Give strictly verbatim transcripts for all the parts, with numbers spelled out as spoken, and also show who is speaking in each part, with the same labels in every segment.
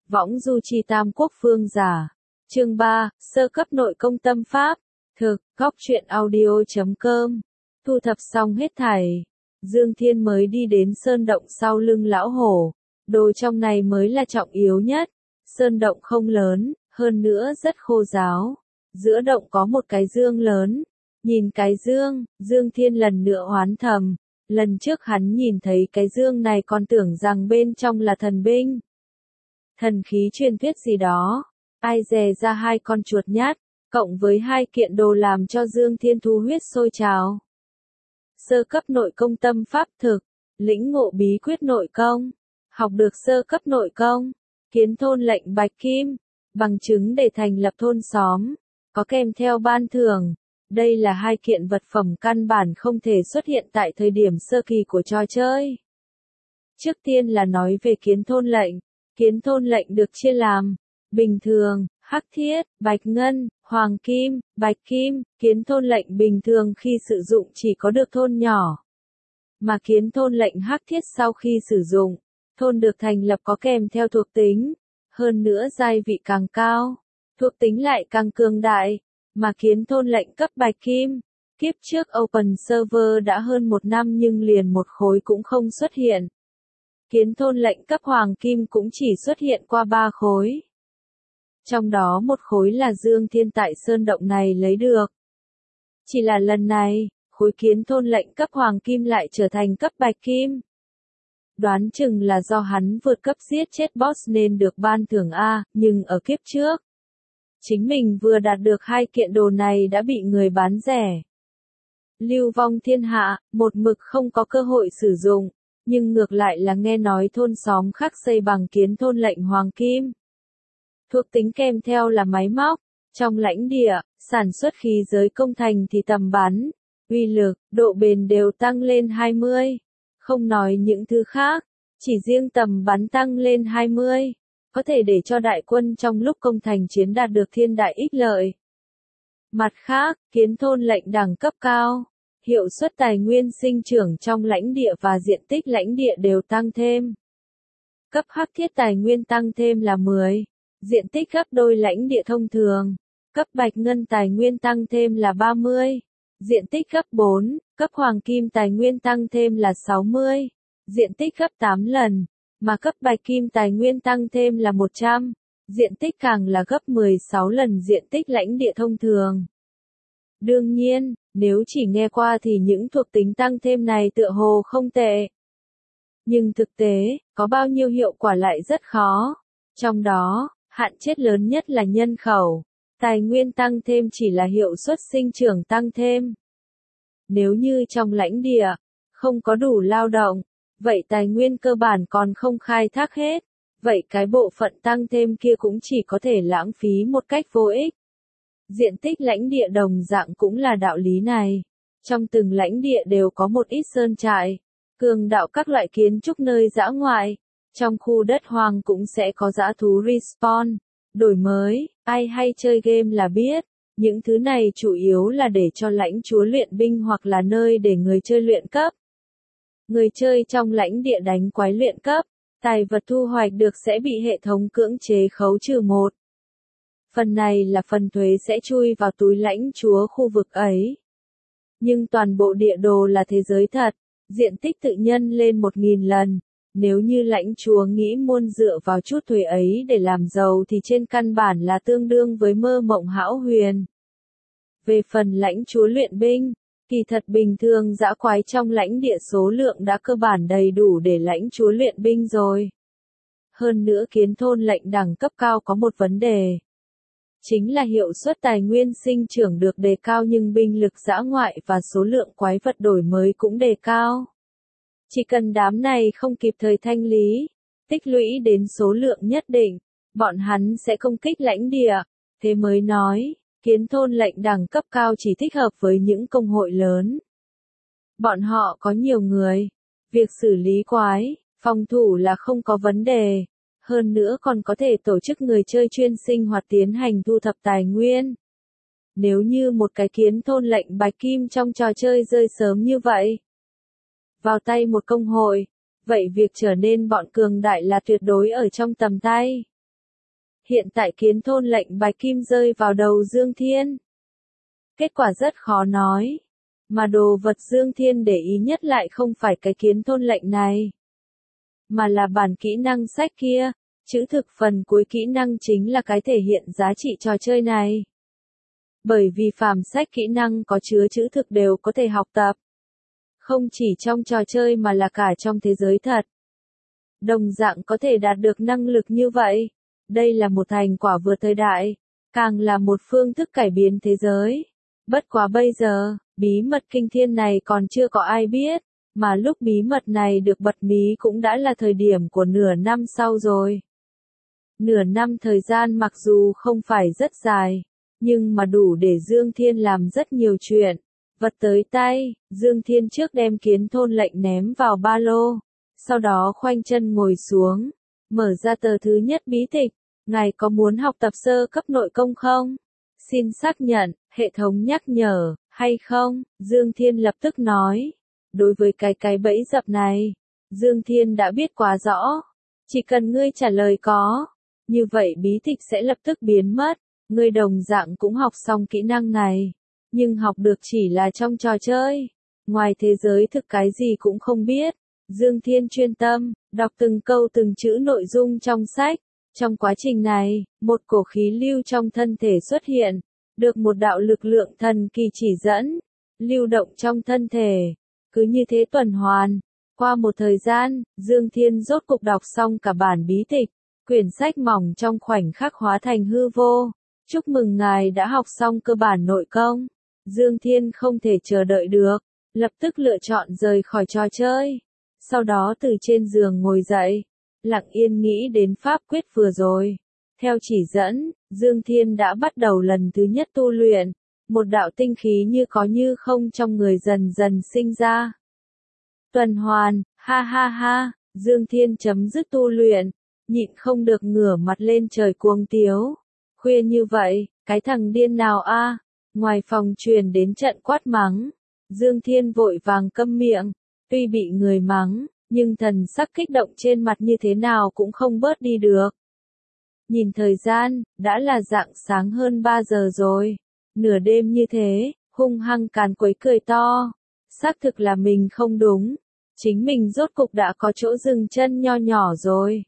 Speaker 1: Võng du chi tam quốc phương giả. Chương ba, sơ cấp nội công tâm pháp. Thực, góc truyện audio chấm com. Thu thập xong hết thảy. Dương Thiên mới đi đến sơn động sau lưng lão hổ. Đồ trong này mới là trọng yếu nhất. Sơn động không lớn, hơn nữa rất khô ráo. Giữa động có một cái dương lớn. Nhìn cái dương, Dương Thiên lần nữa oán thầm. Lần trước hắn nhìn thấy cái dương này còn tưởng rằng bên trong là thần binh. Thần khí truyền thuyết gì đó. Ai dè ra hai con chuột nhát, cộng với hai kiện đồ làm cho Dương Thiên thu huyết sôi trào. Sơ cấp nội công tâm pháp thực, lĩnh ngộ bí quyết nội công, học được sơ cấp nội công, kiến thôn lệnh bạch kim, bằng chứng để thành lập thôn xóm, có kèm theo ban thưởng. Đây là hai kiện vật phẩm căn bản không thể xuất hiện tại thời điểm sơ kỳ của trò chơi. Trước tiên là nói về kiến thôn lệnh. Kiến thôn lệnh được chia làm bình thường, hắc thiết, bạch ngân, hoàng kim, bạch kim. Kiến thôn lệnh bình thường khi sử dụng chỉ có được thôn nhỏ. Mà kiến thôn lệnh hắc thiết sau khi sử dụng, thôn được thành lập có kèm theo thuộc tính. Hơn nữa giai vị càng cao, thuộc tính lại càng cường đại. Mà kiến thôn lệnh cấp bạch kim, kiếp trước Open Server đã hơn một năm nhưng liền một khối cũng không xuất hiện. Kiến thôn lệnh cấp hoàng kim cũng chỉ xuất hiện qua ba khối. Trong đó một khối là Dương Thiên tại sơn động này lấy được. Chỉ là lần này, khối kiến thôn lệnh cấp hoàng kim lại trở thành cấp bạch kim. Đoán chừng là do hắn vượt cấp giết chết boss nên được ban thưởng A, nhưng ở kiếp trước, chính mình vừa đạt được hai kiện đồ này đã bị người bán rẻ. Lưu vong thiên hạ, một mực không có cơ hội sử dụng, nhưng ngược lại là nghe nói thôn xóm khác xây bằng kiến thôn lệnh hoàng kim. Thuộc tính kèm theo là máy móc, trong lãnh địa, sản xuất khí giới công thành thì tầm bắn, uy lực, độ bền đều tăng lên hai mươi. Không nói những thứ khác, chỉ riêng tầm bắn tăng lên hai mươi. Có thể để cho đại quân trong lúc công thành chiến đạt được thiên đại ích lợi. Mặt khác, kiến thôn lệnh đẳng cấp cao, hiệu suất tài nguyên sinh trưởng trong lãnh địa và diện tích lãnh địa đều tăng thêm. Cấp hắc thiết tài nguyên tăng thêm là mười, diện tích gấp đôi lãnh địa thông thường. Cấp bạch ngân tài nguyên tăng thêm là ba mươi, diện tích gấp bốn, cấp hoàng kim tài nguyên tăng thêm là sáu mươi, diện tích gấp tám lần. Mà cấp bạch kim tài nguyên tăng thêm là một trăm, diện tích càng là gấp mười sáu lần diện tích lãnh địa thông thường. Đương nhiên, nếu chỉ nghe qua thì những thuộc tính tăng thêm này tựa hồ không tệ. Nhưng thực tế, có bao nhiêu hiệu quả lại rất khó. Trong đó, hạn chế lớn nhất là nhân khẩu. Tài nguyên tăng thêm chỉ là hiệu suất sinh trưởng tăng thêm. Nếu như trong lãnh địa, không có đủ lao động, vậy tài nguyên cơ bản còn không khai thác hết, vậy cái bộ phận tăng thêm kia cũng chỉ có thể lãng phí một cách vô ích. Diện tích lãnh địa đồng dạng cũng là đạo lý này. Trong từng lãnh địa đều có một ít sơn trại, cường đạo các loại kiến trúc nơi dã ngoại. Trong khu đất hoang cũng sẽ có dã thú respawn, đổi mới, ai hay chơi game là biết. Những thứ này chủ yếu là để cho lãnh chúa luyện binh hoặc là nơi để người chơi luyện cấp. Người chơi trong lãnh địa đánh quái luyện cấp, tài vật thu hoạch được sẽ bị hệ thống cưỡng chế khấu trừ một. Phần này là phần thuế sẽ chui vào túi lãnh chúa khu vực ấy. Nhưng toàn bộ địa đồ là thế giới thật, diện tích tự nhân lên một nghìn lần. Nếu như lãnh chúa nghĩ muốn dựa vào chút thuế ấy để làm giàu thì trên căn bản là tương đương với mơ mộng hão huyền. Về phần lãnh chúa luyện binh, kỳ thật bình thường dã quái trong lãnh địa số lượng đã cơ bản đầy đủ để lãnh chúa luyện binh rồi. Hơn nữa kiến thôn lệnh đẳng cấp cao có một vấn đề. Chính là hiệu suất tài nguyên sinh trưởng được đề cao nhưng binh lực dã ngoại và số lượng quái vật đổi mới cũng đề cao. Chỉ cần đám này không kịp thời thanh lý, tích lũy đến số lượng nhất định, bọn hắn sẽ công kích lãnh địa. Thế mới nói, kiến thôn lệnh đẳng cấp cao chỉ thích hợp với những công hội lớn. Bọn họ có nhiều người, việc xử lý quái, phòng thủ là không có vấn đề. Hơn nữa còn có thể tổ chức người chơi chuyên sinh hoạt tiến hành thu thập tài nguyên. Nếu như một cái kiến thôn lệnh bạch kim trong trò chơi rơi sớm như vậy, vào tay một công hội, vậy việc trở nên bọn cường đại là tuyệt đối ở trong tầm tay. Hiện tại kiến thôn lệnh bạch kim rơi vào đầu Dương Thiên. Kết quả rất khó nói. Mà đồ vật Dương Thiên để ý nhất lại không phải cái kiến thôn lệnh này. Mà là bản kỹ năng sách kia. Chữ thực phần cuối kỹ năng chính là cái thể hiện giá trị trò chơi này. Bởi vì phàm sách kỹ năng có chứa chữ thực đều có thể học tập. Không chỉ trong trò chơi mà là cả trong thế giới thật. Đồng dạng có thể đạt được năng lực như vậy. Đây là một thành quả vừa thời đại. Càng là một phương thức cải biến thế giới. Bất quá bây giờ, bí mật kinh thiên này còn chưa có ai biết. Mà lúc bí mật này được bật mí cũng đã là thời điểm của nửa năm sau rồi. Nửa năm thời gian mặc dù không phải rất dài, nhưng mà đủ để Dương Thiên làm rất nhiều chuyện. Vật tới tay, Dương Thiên trước đem kiến thôn lệnh ném vào ba lô, sau đó khoanh chân ngồi xuống, mở ra tờ thứ nhất bí tịch. Ngài có muốn học tập sơ cấp nội công không? Xin xác nhận, hệ thống nhắc nhở, hay không? Dương Thiên lập tức nói. Đối với cái cái bẫy dập này, Dương Thiên đã biết quá rõ. Chỉ cần ngươi trả lời có, như vậy bí tịch sẽ lập tức biến mất. Ngươi đồng dạng cũng học xong kỹ năng này, nhưng học được chỉ là trong trò chơi. Ngoài thế giới thực cái gì cũng không biết. Dương Thiên chuyên tâm, đọc từng câu từng chữ nội dung trong sách. Trong quá trình này, một cổ khí lưu trong thân thể xuất hiện, được một đạo lực lượng thần kỳ chỉ dẫn, lưu động trong thân thể. Cứ như thế tuần hoàn. Qua một thời gian, Dương Thiên rốt cục đọc xong cả bản bí tịch. Quyển sách mỏng trong khoảnh khắc hóa thành hư vô. Chúc mừng ngài đã học xong cơ bản nội công. Dương Thiên không thể chờ đợi được, lập tức lựa chọn rời khỏi trò chơi. Sau đó từ trên giường ngồi dậy, lặng yên nghĩ đến pháp quyết vừa rồi. Theo chỉ dẫn, Dương Thiên đã bắt đầu lần thứ nhất tu luyện. Một đạo tinh khí như có như không trong người dần dần sinh ra. Tuần hoàn, ha ha ha, Dương Thiên chấm dứt tu luyện, nhịn không được ngửa mặt lên trời cuồng tiếu. Khuya như vậy, cái thằng điên nào a? Ngoài phòng truyền đến trận quát mắng. Dương Thiên vội vàng câm miệng, tuy bị người mắng, nhưng thần sắc kích động trên mặt như thế nào cũng không bớt đi được. Nhìn thời gian, đã là rạng sáng hơn ba giờ rồi. Nửa đêm như thế, hung hăng càn quấy cười to. Xác thực là mình không đúng. Chính mình rốt cục đã có chỗ dừng chân nho nhỏ rồi.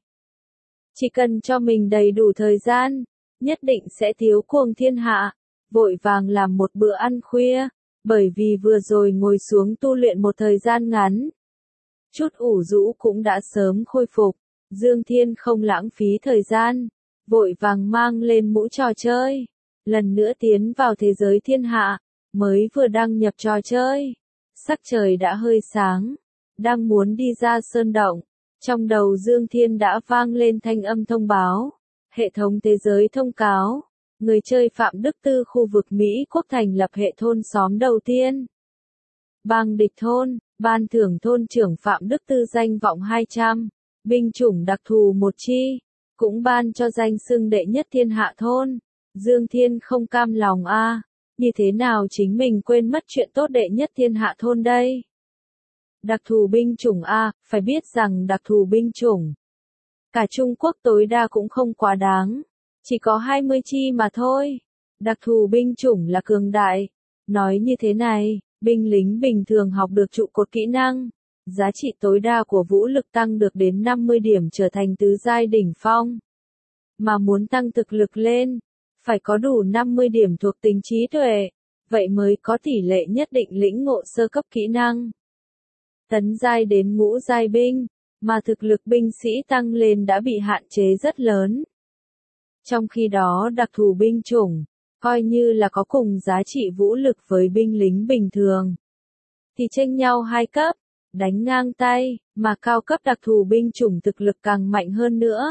Speaker 1: Chỉ cần cho mình đầy đủ thời gian, nhất định sẽ thiếu cuồng thiên hạ. Vội vàng làm một bữa ăn khuya, bởi vì vừa rồi ngồi xuống tu luyện một thời gian ngắn. Chút ủ rũ cũng đã sớm khôi phục. Dương Thiên không lãng phí thời gian, vội vàng mang lên mũ trò chơi. Lần nữa tiến vào thế giới thiên hạ, mới vừa đăng nhập trò chơi. Sắc trời đã hơi sáng, đang muốn đi ra sơn động. Trong đầu Dương Thiên đã vang lên thanh âm thông báo. Hệ thống thế giới thông cáo. Người chơi Phạm Đức Tư khu vực Mỹ Quốc thành lập hệ thôn xóm đầu tiên. Bang địch thôn, ban thưởng thôn trưởng Phạm Đức Tư danh vọng hai trăm. Binh chủng đặc thù một chi. Cũng ban cho danh xưng đệ nhất thiên hạ thôn. Dương Thiên không cam lòng a, à. Như thế nào chính mình quên mất chuyện tốt đệ nhất thiên hạ thôn đây? Đặc thù binh chủng a, à, phải biết rằng đặc thù binh chủng. Cả Trung Quốc tối đa cũng không quá đáng. Chỉ có hai mươi chi mà thôi. Đặc thù binh chủng là cường đại. Nói như thế này, binh lính bình thường học được trụ cột kỹ năng. Giá trị tối đa của vũ lực tăng được đến năm mươi điểm trở thành tứ giai đỉnh phong. Mà muốn tăng thực lực lên, phải có đủ năm mươi điểm thuộc tính trí tuệ, vậy mới có tỷ lệ nhất định lĩnh ngộ sơ cấp kỹ năng. Tấn giai đến ngũ giai binh, mà thực lực binh sĩ tăng lên đã bị hạn chế rất lớn. Trong khi đó đặc thù binh chủng, coi như là có cùng giá trị vũ lực với binh lính bình thường, thì chênh nhau hai cấp, đánh ngang tay, mà cao cấp đặc thù binh chủng thực lực càng mạnh hơn nữa.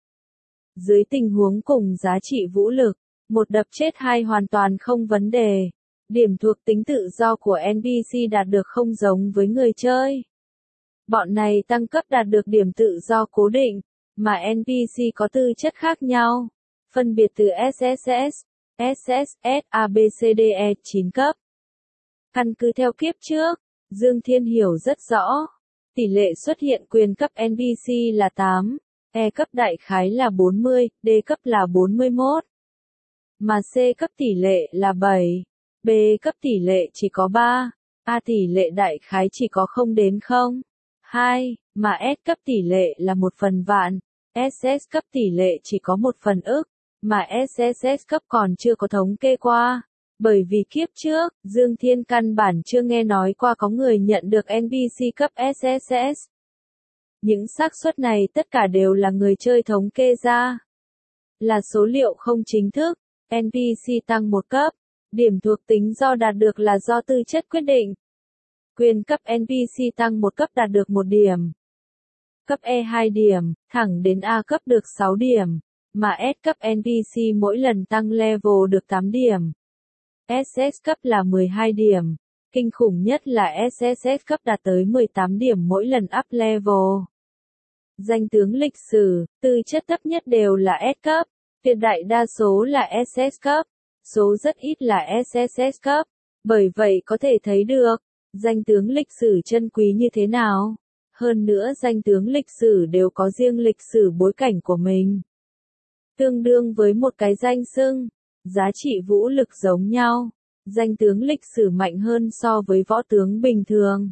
Speaker 1: Dưới tình huống cùng giá trị vũ lực, một đập chết hai hoàn toàn không vấn đề. Điểm thuộc tính tự do của en pê xê đạt được không giống với người chơi. Bọn này tăng cấp đạt được điểm tự do cố định, mà en pê xê có tư chất khác nhau, phân biệt từ ét ét ét, ét ét ét, A B C D E chín cấp. Căn cứ theo kiếp trước, Dương Thiên hiểu rất rõ, tỷ lệ xuất hiện quyền cấp en pê xê là tám, E cấp đại khái là bốn mươi, D cấp là bốn mươi mốt. Mà C cấp tỷ lệ là bảy, B cấp tỷ lệ chỉ có ba, A tỷ lệ đại khái chỉ có không đến không, hai, mà S cấp tỷ lệ là một phần vạn, ét ét cấp tỷ lệ chỉ có một phần ức, mà ét ét ét cấp còn chưa có thống kê qua. Bởi vì kiếp trước, Dương Thiên căn bản chưa nghe nói qua có người nhận được en pê xê cấp ét ét ét. Những xác suất này tất cả đều là người chơi thống kê ra. Là số liệu không chính thức, en pê xê tăng một cấp, điểm thuộc tính do đạt được là do tư chất quyết định. Quyền cấp en pê xê tăng một cấp đạt được một điểm. Cấp E hai điểm, thẳng đến A cấp được sáu điểm, mà S cấp en pê xê mỗi lần tăng level được tám điểm. ét ét cấp là mười hai điểm, kinh khủng nhất là ét ét ét cấp đạt tới mười tám điểm mỗi lần up level. Danh tướng lịch sử, tư chất thấp nhất đều là S cấp, tuyệt đại đa số là ét ét cấp, số rất ít là ét ét ét cấp, bởi vậy có thể thấy được, danh tướng lịch sử chân quý như thế nào. Hơn nữa danh tướng lịch sử đều có riêng lịch sử bối cảnh của mình. Tương đương với một cái danh xưng, giá trị vũ lực giống nhau, danh tướng lịch sử mạnh hơn so với võ tướng bình thường.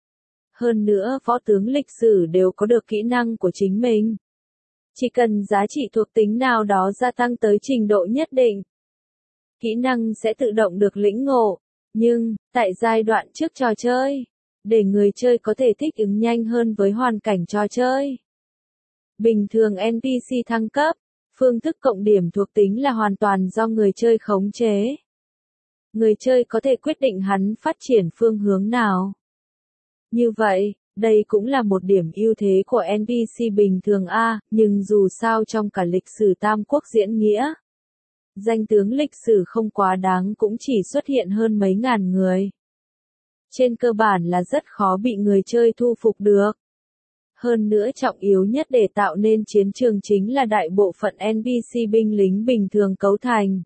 Speaker 1: Hơn nữa võ tướng lịch sử đều có được kỹ năng của chính mình. Chỉ cần giá trị thuộc tính nào đó gia tăng tới trình độ nhất định, kỹ năng sẽ tự động được lĩnh ngộ, nhưng, tại giai đoạn trước trò chơi, để người chơi có thể thích ứng nhanh hơn với hoàn cảnh trò chơi. Bình thường en pê xê thăng cấp, phương thức cộng điểm thuộc tính là hoàn toàn do người chơi khống chế. Người chơi có thể quyết định hắn phát triển phương hướng nào. Như vậy, đây cũng là một điểm ưu thế của en pê xê bình thường A, nhưng dù sao trong cả lịch sử Tam Quốc diễn nghĩa, danh tướng lịch sử không quá đáng cũng chỉ xuất hiện hơn mấy ngàn người. Trên cơ bản là rất khó bị người chơi thu phục được. Hơn nữa trọng yếu nhất để tạo nên chiến trường chính là đại bộ phận en pê xê binh lính bình thường cấu thành.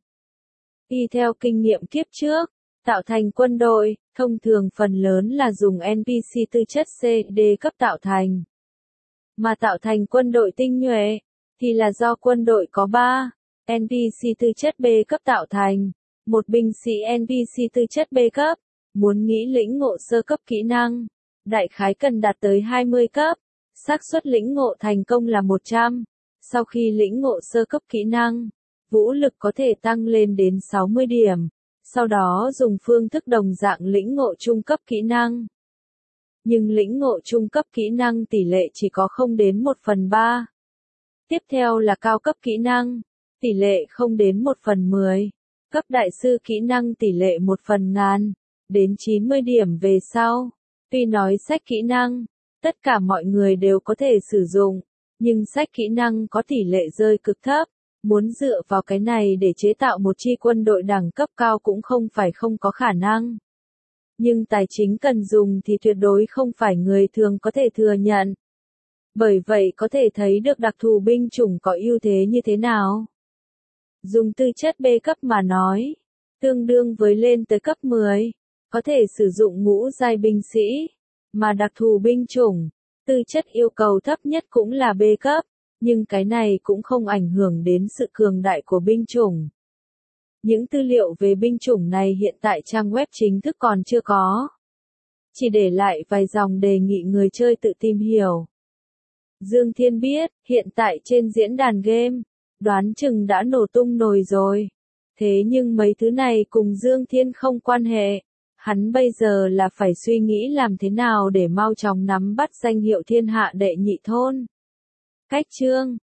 Speaker 1: Y theo kinh nghiệm kiếp trước, tạo thành quân đội, thông thường phần lớn là dùng en pê xê tư chất C, D cấp tạo thành. Mà tạo thành quân đội tinh nhuệ, thì là do quân đội có ba en pê xê tư chất B cấp tạo thành, một binh sĩ en pê xê tư chất B cấp. Muốn nghĩ lĩnh ngộ sơ cấp kỹ năng, đại khái cần đạt tới hai mươi cấp, xác suất lĩnh ngộ thành công là một trăm. Sau khi lĩnh ngộ sơ cấp kỹ năng, vũ lực có thể tăng lên đến sáu mươi điểm, sau đó dùng phương thức đồng dạng lĩnh ngộ trung cấp kỹ năng. Nhưng lĩnh ngộ trung cấp kỹ năng tỷ lệ chỉ có không đến một phần ba. Tiếp theo là cao cấp kỹ năng, tỷ lệ không đến một phần mười. Cấp đại sư kỹ năng tỷ lệ một phần ngàn. Đến chín mươi điểm về sau. Tuy nói sách kỹ năng, tất cả mọi người đều có thể sử dụng, nhưng sách kỹ năng có tỷ lệ rơi cực thấp. Muốn dựa vào cái này để chế tạo một chi quân đội đẳng cấp cao cũng không phải không có khả năng. Nhưng tài chính cần dùng thì tuyệt đối không phải người thường có thể thừa nhận. Bởi vậy có thể thấy được đặc thù binh chủng có ưu thế như thế nào. Dùng tư chất B cấp mà nói, tương đương với lên tới cấp mười. Có thể sử dụng ngũ giai binh sĩ, mà đặc thù binh chủng, tư chất yêu cầu thấp nhất cũng là B cấp, nhưng cái này cũng không ảnh hưởng đến sự cường đại của binh chủng. Những tư liệu về binh chủng này hiện tại trang web chính thức còn chưa có. Chỉ để lại vài dòng đề nghị người chơi tự tìm hiểu. Dương Thiên biết, hiện tại trên diễn đàn game, đoán chừng đã nổ tung nồi rồi. Thế nhưng mấy thứ này cùng Dương Thiên không quan hệ. Hắn bây giờ là phải suy nghĩ làm thế nào để mau chóng nắm bắt danh hiệu thiên hạ đệ nhị thôn. Cách chương